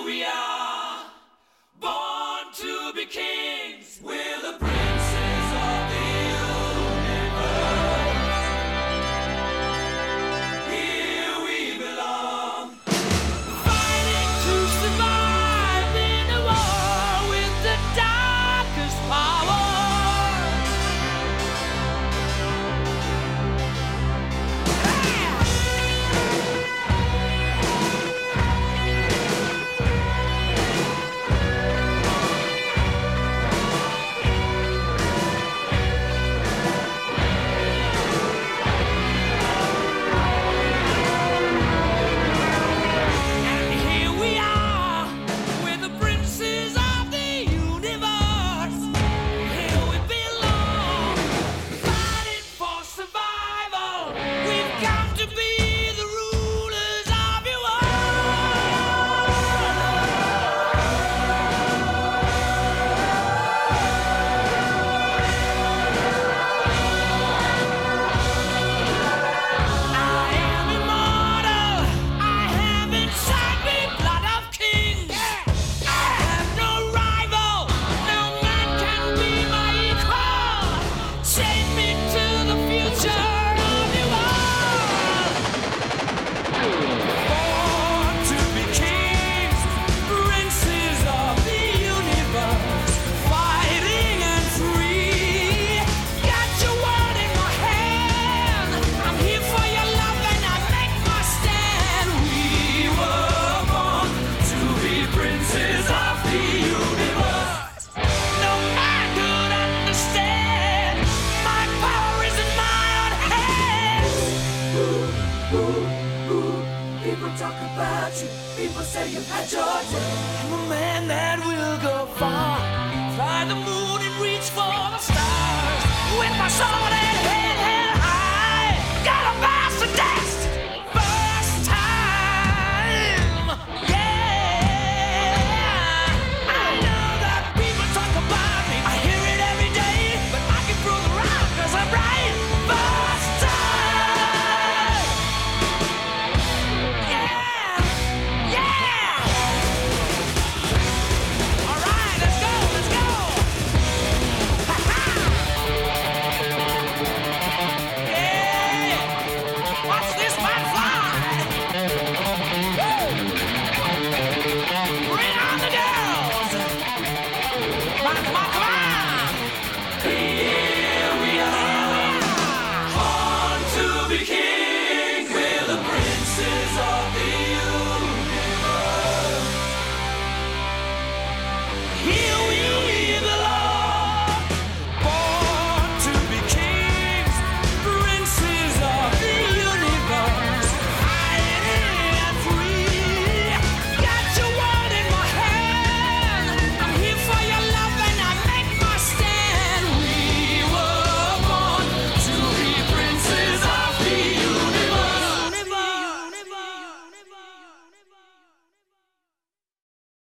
we are, born to be kings. We're the princes of the universe. Here we belong, fighting to survive in a war with the darkest power. People talk about you, people say you've had your day. I'm a man that will go far, fly the moon and reach for the stars with my sword and